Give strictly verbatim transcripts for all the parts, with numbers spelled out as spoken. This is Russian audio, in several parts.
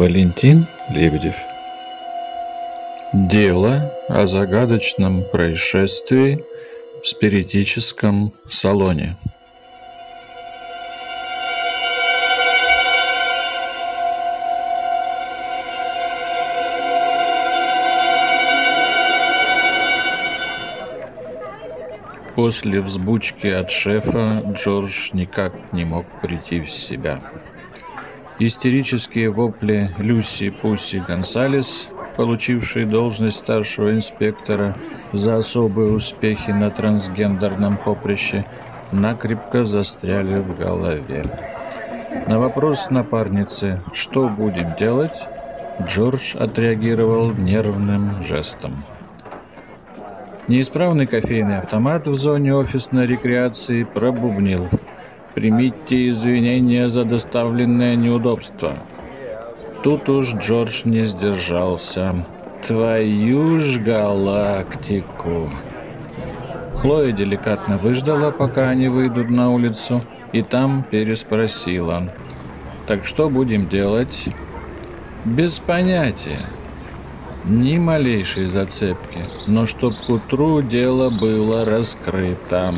Валентин Лебедев. Дело о загадочном происшествии в спиритическом салоне. После взбучки от шефа Джордж никак не мог прийти в себя. Истерические вопли Люси Пусси Гонсалес, получившей должность старшего инспектора за особые успехи на трансгендерном поприще, накрепко застряли в голове. На вопрос напарницы «Что будем делать?», Джордж отреагировал нервным жестом. Неисправный кофейный автомат в зоне офисной рекреации пробубнил: «Примите извинения за доставленное неудобство». Тут уж Джордж не сдержался. «Твою ж галактику!» Хлоя деликатно выждала, пока они выйдут на улицу, и там переспросила: «Так что будем делать?» «Без понятия. Ни малейшей зацепки, но чтоб к утру дело было раскрыто.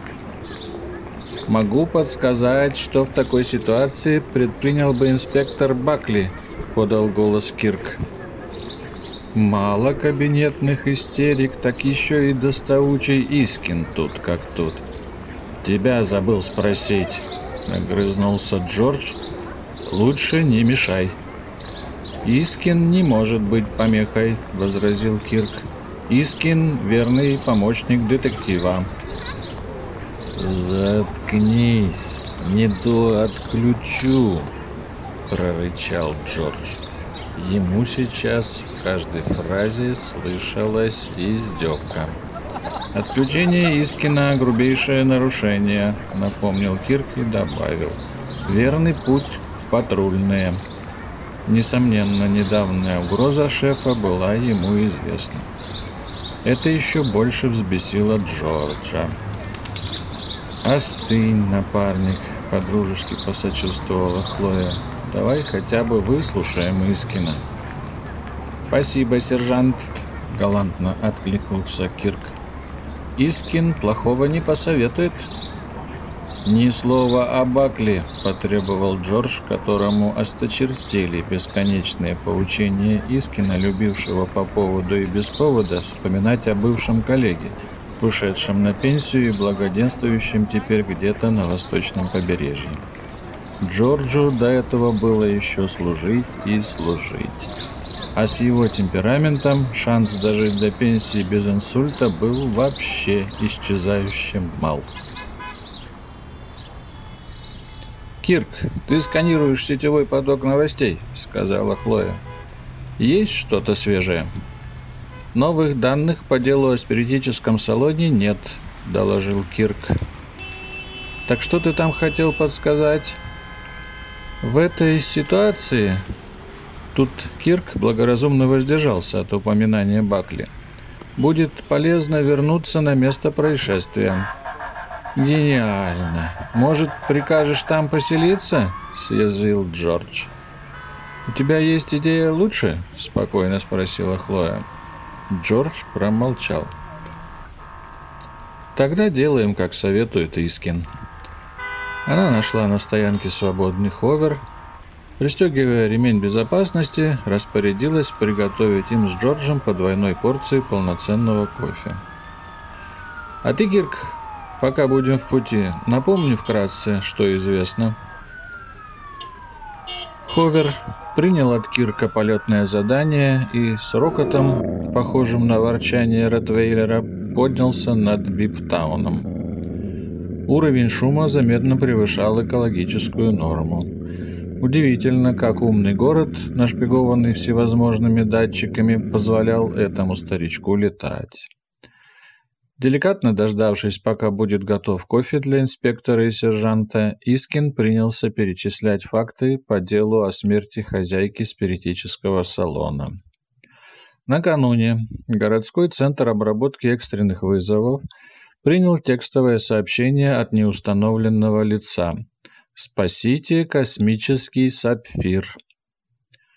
Могу подсказать, что в такой ситуации предпринял бы инспектор Бакли», — подал голос Кирк. «Мало кабинетных истерик, так еще и доставучий Искин тут как тут». «Тебя забыл спросить», — огрызнулся Джордж. «Лучше не мешай». «Искин не может быть помехой», — возразил Кирк. «Искин — верный помощник детектива». «Заткнись, не то отключу», — прорычал Джордж. Ему сейчас в каждой фразе слышалась издевка. «Отключение Искина — грубейшее нарушение», — напомнил Кирк и добавил. «Верный путь в патрульные». Несомненно, недавняя угроза шефа была ему известна. Это еще больше взбесило Джорджа. «Остынь, напарник», — подружески посочувствовала Хлоя. «Давай хотя бы выслушаем Искина». «Спасибо, сержант», — галантно откликнулся Кирк. «Искин плохого не посоветует». «Ни слова о Бакли», — потребовал Джордж, которому осточертели бесконечные поучения Искина, любившего по поводу и без повода вспоминать о бывшем коллеге, ушедшем на пенсию и благоденствующем теперь где-то на восточном побережье. Джорджу до этого было еще служить и служить. А с его темпераментом шанс дожить до пенсии без инсульта был вообще исчезающе мал. «Кирк, ты сканируешь сетевой поток новостей», — сказала Хлоя. «Есть что-то свежее?» «Новых данных по делу о спиритическом салоне нет», — доложил Кирк. «Так что ты там хотел подсказать?» «В этой ситуации...» Тут Кирк благоразумно воздержался от упоминания Бакли. «Будет полезно вернуться на место происшествия». «Гениально! Может, прикажешь там поселиться?» — съязвил Джордж. «У тебя есть идея лучше?» — спокойно спросила Хлоя. Джордж промолчал. «Тогда делаем, как советует Искин». Она нашла на стоянке свободный ховер, пристегивая ремень безопасности, распорядилась приготовить им с Джорджем по двойной порции полноценного кофе. «А ты, Кирк, пока будем в пути, напомни вкратце, что известно». Ховер принял от Кирка полетное задание и с рокотом, похожим на ворчание ротвейлера, поднялся над Биптауном. Уровень шума заметно превышал экологическую норму. Удивительно, как умный город, нашпигованный всевозможными датчиками, позволял этому старичку летать. Деликатно дождавшись, пока будет готов кофе для инспектора и сержанта, Искин принялся перечислять факты по делу о смерти хозяйки спиритического салона. Накануне городской центр обработки экстренных вызовов принял текстовое сообщение от неустановленного лица: «Спасите космический сапфир».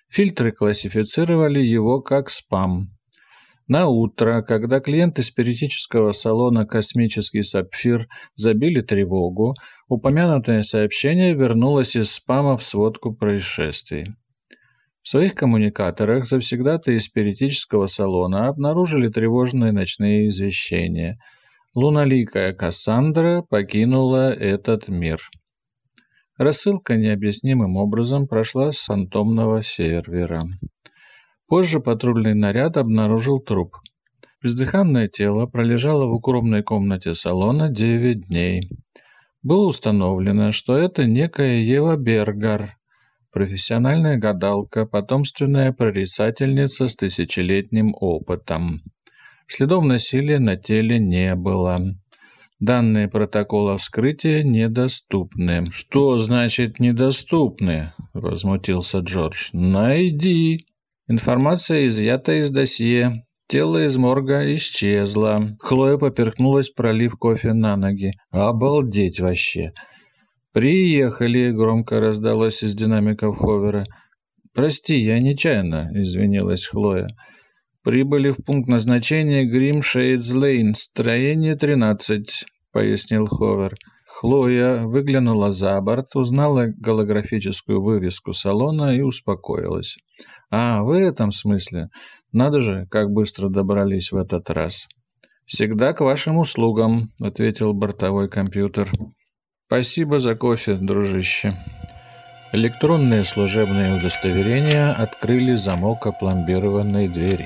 Фильтры классифицировали его как спам. На утро, когда клиенты спиритического салона «Космический сапфир» забили тревогу, упомянутое сообщение вернулось из спама в сводку происшествий. В своих коммуникаторах завсегдатаи спиритического салона обнаружили тревожные ночные извещения. Луналикая Кассандра покинула этот мир. Рассылка необъяснимым образом прошла с фантомного сервера. Позже патрульный наряд обнаружил труп. Бездыханное тело пролежало в укромной комнате салона девять дней. Было установлено, что это некая Ева Бергар, профессиональная гадалка, потомственная прорицательница с тысячелетним опытом. Следов насилия на теле не было. Данные протокола вскрытия недоступны. «Что значит недоступны?» – возмутился Джордж. «Найди!» Информация изъята из досье. Тело из морга исчезло. Хлоя поперхнулась, пролив кофе на ноги. «Обалдеть вообще!» «Приехали!» – громко раздалось из динамиков ховера. «Прости, я нечаянно», – извинилась Хлоя. «Прибыли в пункт назначения Грим Шейдс Лейн, строение тринадцать», – пояснил ховер. Хлоя выглянула за борт, узнала голографическую вывеску салона и успокоилась. «А, в этом смысле? Надо же, как быстро добрались в этот раз». «Всегда к вашим услугам», – ответил бортовой компьютер. «Спасибо за кофе, дружище». Электронные служебные удостоверения открыли замок опломбированной двери.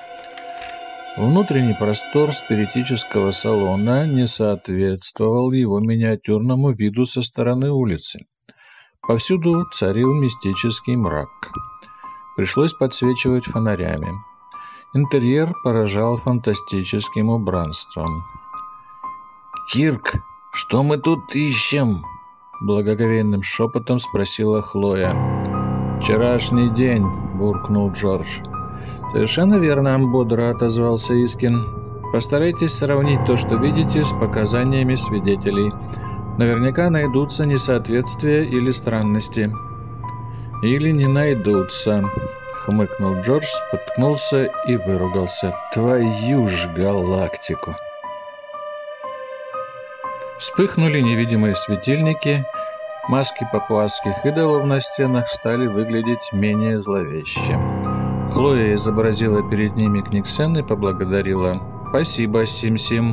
Внутренний простор спиритического салона не соответствовал его миниатюрному виду со стороны улицы. Повсюду царил мистический мрак. Пришлось подсвечивать фонарями. Интерьер поражал фантастическим убранством. «Кирк, что мы тут ищем?» — благоговейным шепотом спросила Хлоя. «Вчерашний день», — буркнул Джордж. «Совершенно верно», — бодро отозвался Искин. «Постарайтесь сравнить то, что видите, с показаниями свидетелей. Наверняка найдутся несоответствия или странности». «Или не найдутся», — хмыкнул Джордж, споткнулся и выругался. «Твою ж галактику!» Вспыхнули невидимые светильники, маски папуасских идолов на стенах стали выглядеть менее зловеще. Хлоя изобразила перед ними Книксен и поблагодарила. «Спасибо, Сим-Сим».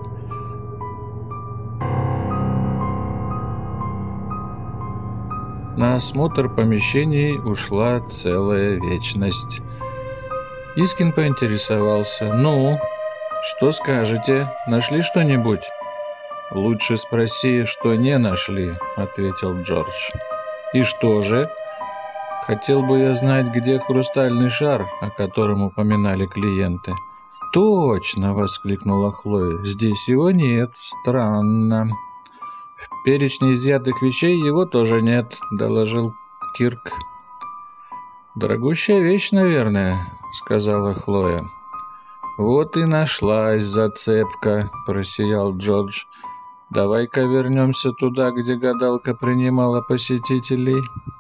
На осмотр помещений ушла целая вечность. Искин поинтересовался. «Ну, что скажете? Нашли что-нибудь?» «Лучше спроси, что не нашли», — ответил Джордж. «И что же?» «Хотел бы я знать, где хрустальный шар, о котором упоминали клиенты». «Точно!» — воскликнула Хлоя. «Здесь его нет. Странно». «В перечне изъятых вещей его тоже нет», — доложил Кирк. «Дорогущая вещь, наверное», — сказала Хлоя. «Вот и нашлась зацепка», — просиял Джордж. «Давай-ка вернемся туда, где гадалка принимала посетителей».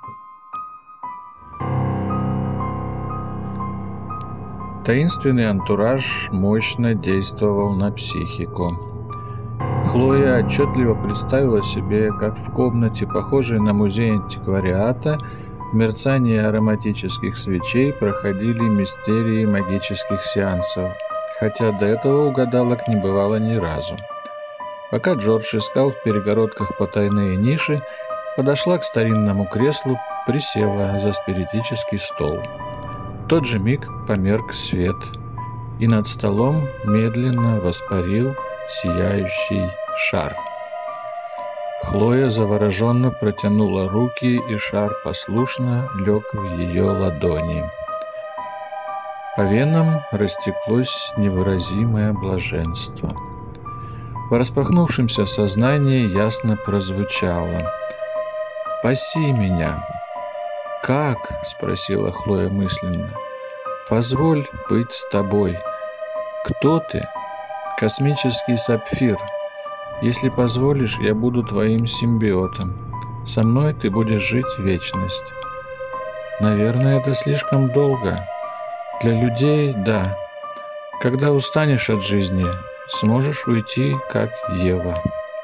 Таинственный антураж мощно действовал на психику. Хлоя отчетливо представила себе, как в комнате, похожей на музей антиквариата, в мерцании ароматических свечей проходили мистерии магических сеансов, хотя до этого у гадалок не бывало ни разу. Пока Джордж искал в перегородках потайные ниши, подошла к старинному креслу, присела за спиритический стол. В тот же миг померк свет, и над столом медленно воспарил сияющий шар. Хлоя завороженно протянула руки, и шар послушно лег в ее ладони. По венам растеклось невыразимое блаженство. В распахнувшемся сознании ясно прозвучало: «Спаси меня». «Как?» — спросила Хлоя мысленно. «Позволь быть с тобой». «Кто ты?» «Космический сапфир. Если позволишь, я буду твоим симбиотом. Со мной ты будешь жить вечность». Наверное, это слишком долго. Для людей – да. Когда устанешь от жизни, сможешь уйти, как Ева.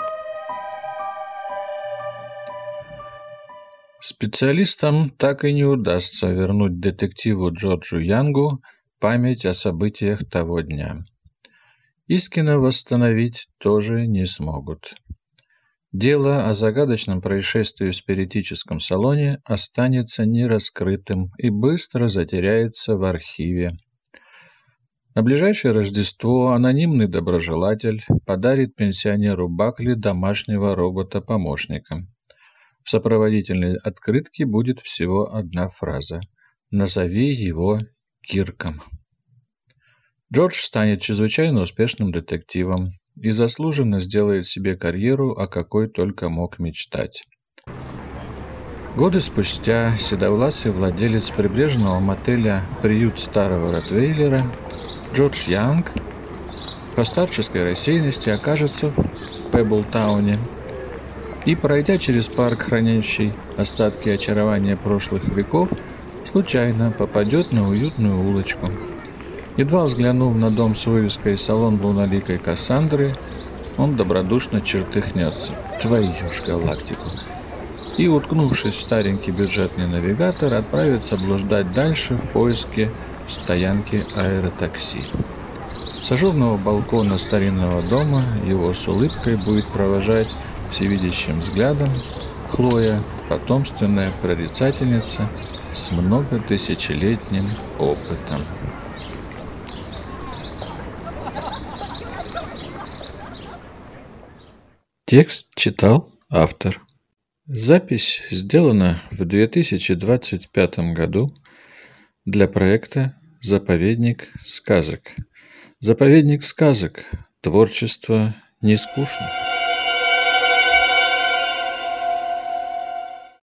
Специалистам так и не удастся вернуть детективу Джорджу Янгу память о событиях того дня. Искина восстановить тоже не смогут. Дело о загадочном происшествии в спиритическом салоне останется нераскрытым и быстро затеряется в архиве. На ближайшее Рождество анонимный доброжелатель подарит пенсионеру Бакли домашнего робота-помощника. В сопроводительной открытке будет всего одна фраза: «Назови его Кирком». Джордж станет чрезвычайно успешным детективом и заслуженно сделает себе карьеру, о какой только мог мечтать. Годы спустя седовласый владелец прибрежного мотеля «Приют старого ротвейлера» Джордж Янг по старческой рассеянности окажется в Пеблтауне и, пройдя через парк, хранящий остатки очарования прошлых веков, случайно попадет на уютную улочку. Едва взглянув на дом с вывеской «Салон луноликой Кассандры», он добродушно чертыхнется: «Твою ж галактику!» и, уткнувшись в старенький бюджетный навигатор, отправится блуждать дальше в поиске стоянки аэротакси. С ажурного балкона старинного дома его с улыбкой будет провожать всевидящим взглядом Хлоя, потомственная прорицательница с многотысячелетним опытом. Текст читал автор. Запись сделана в две тысячи двадцать пятом году для проекта «Заповедник сказок». «Заповедник сказок. Творчество не скучно».